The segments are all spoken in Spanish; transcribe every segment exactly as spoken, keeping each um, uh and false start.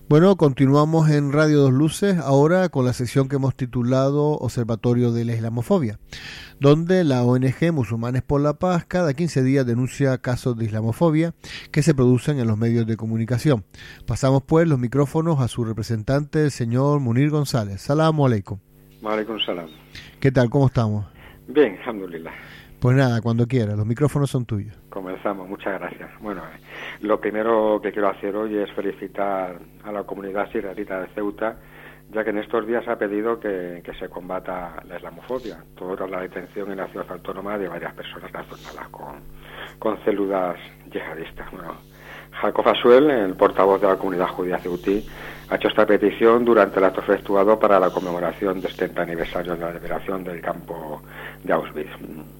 Bueno, continuamos en Radio Dos Luces, ahora con la sección que hemos titulado Observatorio de la Islamofobia, donde la O N G Musulmanes por la Paz cada quince días denuncia casos de islamofobia que se producen en los medios de comunicación. Pasamos pues los micrófonos a su representante, el señor Munir González. Salamu alaikum. Alaikum salam. ¿Qué tal? ¿Cómo estamos? Bien, alhamdulillah. Pues nada, cuando quiera, los micrófonos son tuyos. Comenzamos, muchas gracias. Bueno, eh, lo primero que quiero hacer hoy es felicitar a la comunidad israelita de Ceuta, ya que en estos días ha pedido que, que se combata la islamofobia, toda la detención en la ciudad autónoma de varias personas relacionadas con, con células yihadistas. Bueno, Jacob Asuel, el portavoz de la comunidad judía ceutí, ha hecho esta petición durante el acto efectuado para la conmemoración del setenta aniversario de la liberación del campo de Auschwitz.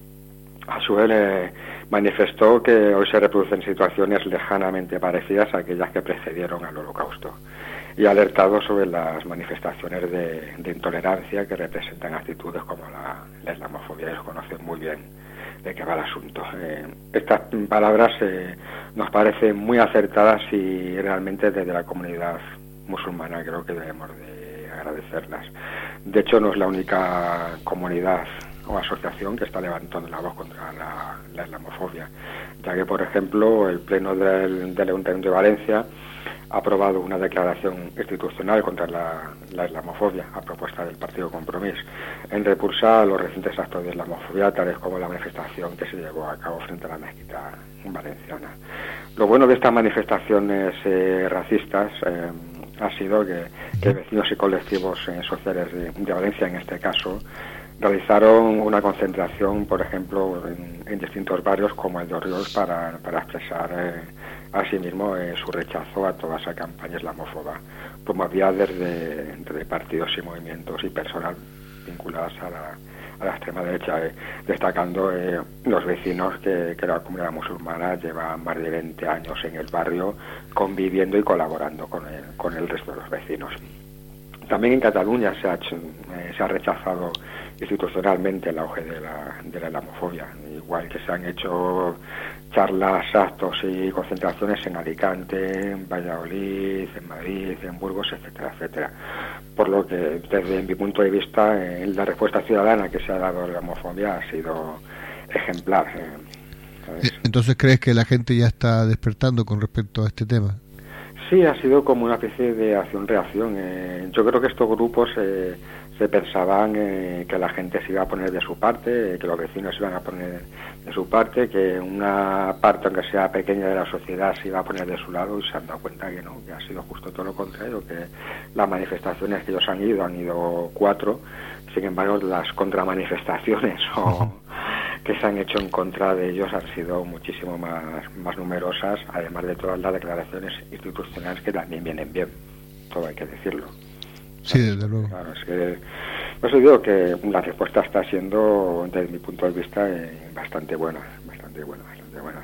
Asuel eh, manifestó que hoy se reproducen situaciones lejanamente parecidas a aquellas que precedieron al Holocausto y ha alertado sobre las manifestaciones de, de intolerancia que representan actitudes como la, la islamofobia. Ellos conocen muy bien de qué va el asunto. Eh, estas palabras eh, nos parecen muy acertadas y realmente desde la comunidad musulmana creo que debemos de agradecerlas. De hecho, no es la única comunidad o asociación que está levantando la voz contra la, la islamofobia, ya que, por ejemplo, el Pleno del, del Ayuntamiento de Valencia ha aprobado una declaración institucional contra la, la islamofobia a propuesta del Partido Compromís, en repulsa a los recientes actos de islamofobia, tales como la manifestación que se llevó a cabo frente a la mezquita valenciana. Lo bueno de estas manifestaciones eh, racistas eh, ha sido que, que vecinos y colectivos eh, sociales de, de Valencia, en este caso, realizaron una concentración, por ejemplo, en, en distintos barrios como el de Orriols para, para expresar eh, asimismo eh, su rechazo a toda esa campaña islamófoba, promovida desde, desde partidos y movimientos y personas vinculadas a la, a la extrema derecha, eh, destacando eh, los vecinos que, que la comunidad musulmana lleva más de veinte años en el barrio conviviendo y colaborando con el, con el resto de los vecinos. También en Cataluña se ha, hecho, eh, se ha rechazado institucionalmente el auge de la, de la islamofobia, igual que se han hecho charlas, actos y concentraciones en Alicante, en Valladolid, en Madrid, en Burgos, etcétera, etcétera. Por lo que, desde mi punto de vista, eh, la respuesta ciudadana que se ha dado a la islamofobia ha sido ejemplar. Eh, ¿sabes? Entonces, ¿crees que la gente ya está despertando con respecto a este tema? Sí, ha sido como una especie de acción-reacción. Eh, yo creo que estos grupos eh, se pensaban eh, que la gente se iba a poner de su parte, eh, que los vecinos se iban a poner de su parte, que una parte, aunque sea pequeña, de la sociedad se iba a poner de su lado, y se han dado cuenta que no, que ha sido justo todo lo contrario, que las manifestaciones que ellos han ido, han ido cuatro, sin embargo las contramanifestaciones o que se han hecho en contra de ellos han sido muchísimo más, más numerosas, además de todas las declaraciones institucionales que también vienen bien, todo hay que decirlo. Sí, desde luego. Claro, es que, por eso digo que la respuesta está siendo, desde mi punto de vista, eh, bastante buena, bastante buena, bastante buena.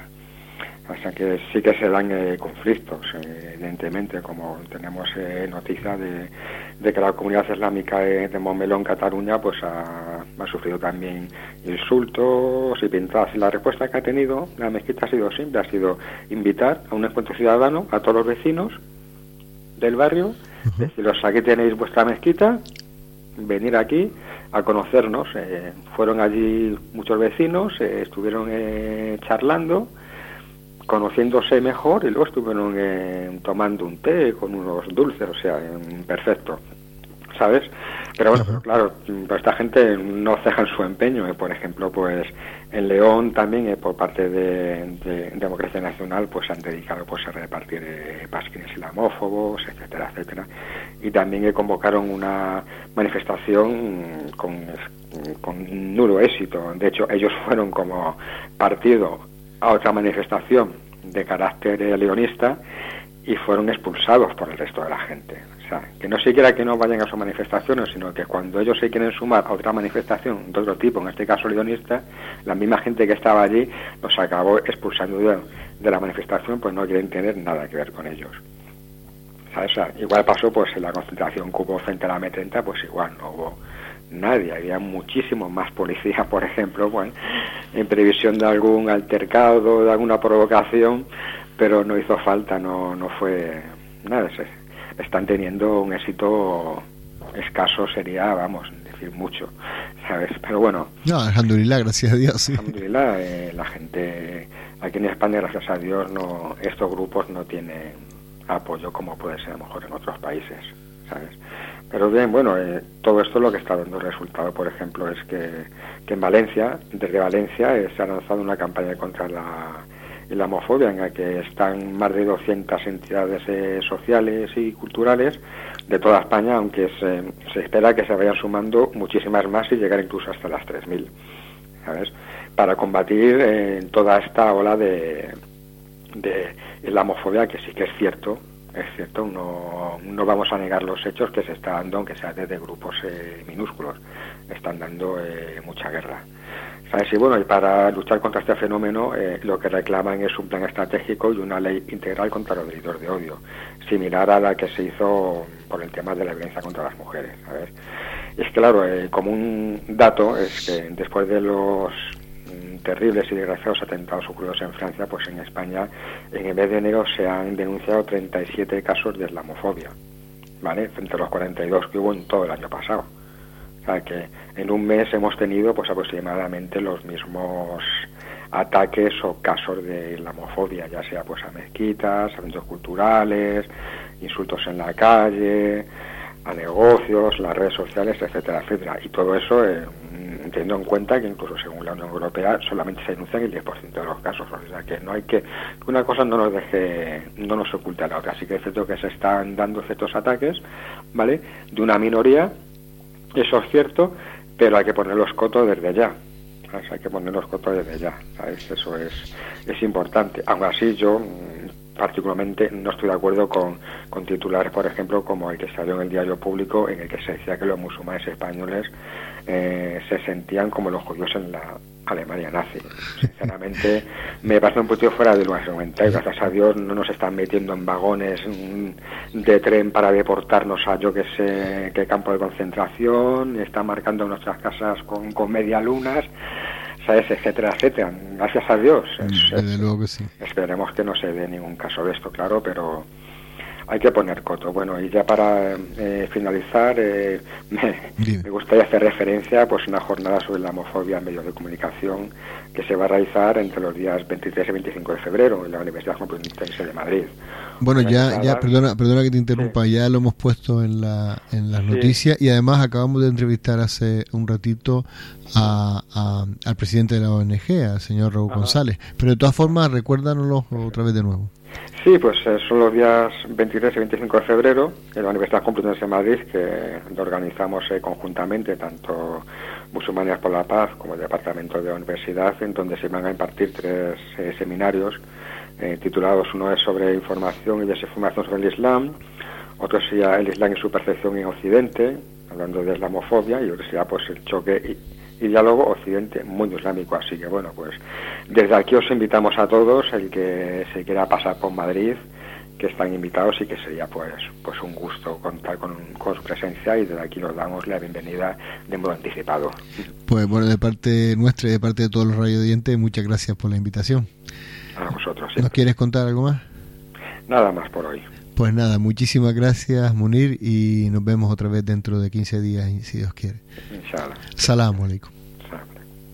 O sea que sí que se dan eh, conflictos, eh, evidentemente, como tenemos eh, noticia de, de que la comunidad islámica de, de Montmeló, en Cataluña, pues ha, ha sufrido también insultos y pintadas. Y la respuesta que ha tenido la mezquita ha sido simple, ha sido invitar a un encuentro ciudadano a todos los vecinos del barrio, uh-huh. Deciros, aquí tenéis vuestra mezquita, venir aquí a conocernos. Eh, fueron allí muchos vecinos, eh, estuvieron eh, charlando, conociéndose mejor, y luego estuvieron eh, tomando un té con unos dulces, o sea, eh, perfecto, ¿sabes? Pero bueno, pero claro, pues esta gente no ceja en su empeño. Eh, por ejemplo, pues en León también, eh, por parte de, de Democracia Nacional, pues han dedicado pues a repartir eh, pasquines islamófobos, etcétera, etcétera. Y también eh, convocaron una manifestación con, con nulo éxito. De hecho, ellos fueron como partido a otra manifestación de carácter eh, leonista y fueron expulsados por el resto de la gente. O sea, que no siquiera que no vayan a sus manifestaciones, sino que cuando ellos se quieren sumar a otra manifestación de otro tipo, en este caso leonista, la misma gente que estaba allí los acabó expulsando de, de la manifestación, pues no quieren tener nada que ver con ellos. ¿Sabes? O sea, igual pasó pues en la concentración que hubo frente a la M treinta, pues igual no hubo nadie, había muchísimo más policía, por ejemplo, bueno, en previsión de algún altercado, de alguna provocación, pero no hizo falta, no no fue nada. están teniendo un éxito escaso, sería, vamos, decir mucho, ¿sabes? Pero bueno. No, alhamdulillah, gracias a Dios, sí. Alhamdulillah, eh, la gente, aquí en España, gracias a Dios, no, estos grupos no tienen apoyo como puede ser a lo mejor en otros países, ¿sabes? Pero bien, bueno, eh, todo esto lo que está dando resultado, por ejemplo, es que, que en Valencia, desde Valencia, eh, se ha lanzado una campaña contra la islamofobia en la que están más de doscientas entidades eh, sociales y culturales de toda España, aunque se, se espera que se vayan sumando muchísimas más y llegar incluso hasta las tres mil, ¿sabes? Para combatir eh, toda esta ola de, de islamofobia, que sí que es cierto, es cierto, no, no vamos a negar los hechos que se está dando, aunque sea desde grupos eh, minúsculos, están dando eh, mucha guerra, ¿sabes? Y bueno, y para luchar contra este fenómeno eh, lo que reclaman es un plan estratégico y una ley integral contra los delitos de odio, similar a la que se hizo por el tema de la violencia contra las mujeres, ¿sabes? Y es claro, eh, como un dato es que después de los mm, terribles y desgraciados atentados ocurridos en Francia, pues en España en el mes de enero se han denunciado treinta y siete casos de islamofobia, ¿vale? Frente a los cuarenta y dos que hubo en todo el año pasado. O sea que en un mes hemos tenido pues aproximadamente los mismos ataques o casos de islamofobia, ya sea pues a mezquitas, a centros culturales, insultos en la calle, a negocios, las redes sociales, etcétera, etcétera. Y todo eso, eh, teniendo en cuenta que incluso según la Unión Europea solamente se denuncian el diez por ciento de los casos. O sea que no hay que, una cosa no nos deje, no nos oculte a la otra. Así que es cierto que se están dando ciertos ataques, ¿vale?, de una minoría. Eso es cierto, pero hay que poner los cotos desde ya, ¿sabes? Hay que poner los cotos desde ya, ¿sabes? Eso es, es importante. Aún así, yo particularmente no estoy de acuerdo con, con titulares, por ejemplo, como el que salió en el Diario Público, en el que se decía que los musulmanes españoles eh, se sentían como los judíos en la Alemania nazi. Sinceramente, me parece un poquito fuera de lugar. Gracias a Dios no nos están metiendo en vagones de tren para deportarnos a yo que sé qué campo de concentración, están marcando nuestras casas con, con medialunas, ¿sabes?, etcétera, etcétera. Gracias a Dios. Es, Desde luego que sí. Esperemos que no se dé ningún caso de esto, claro, pero hay que poner coto. Bueno, y ya para eh, finalizar, eh, me, me gustaría hacer referencia pues una jornada sobre la homofobia en medios de comunicación que se va a realizar entre los días veintitrés y veinticinco de febrero en la Universidad Complutense de Madrid. Bueno, ya, ya perdona, perdona que te interrumpa, sí. Ya lo hemos puesto en la en las sí. noticias, y además acabamos de entrevistar hace un ratito a, a al presidente de la O N G, al señor Raúl Ajá. González. Pero de todas formas, recuérdanoslo otra vez de nuevo. Sí, pues eh, son los días veintitrés y veinticinco de febrero en la Universidad Complutense de Madrid, que lo organizamos eh, conjuntamente, tanto Musulmanes por la Paz como el Departamento de la Universidad, en donde se van a impartir tres eh, seminarios eh, titulados. Uno es sobre información y desinformación sobre el Islam, otro sería el Islam y su percepción en Occidente, hablando de islamofobia, y otro sería pues el choque y, y diálogo Occidente-mundo islámico. Así que bueno, pues desde aquí os invitamos a todos, el que se quiera pasar por Madrid, que están invitados, y que sería pues pues un gusto contar con, con su presencia, y desde aquí nos damos la bienvenida de modo anticipado. Pues bueno, de parte nuestra y de parte de todos los radioyentes, muchas gracias por la invitación. A vosotros. Sí. ¿Nos quieres contar algo más? Nada más por hoy. Pues nada, muchísimas gracias, Munir, y nos vemos otra vez dentro de quince días, si Dios quiere. Inshallah. Salamu alaikum.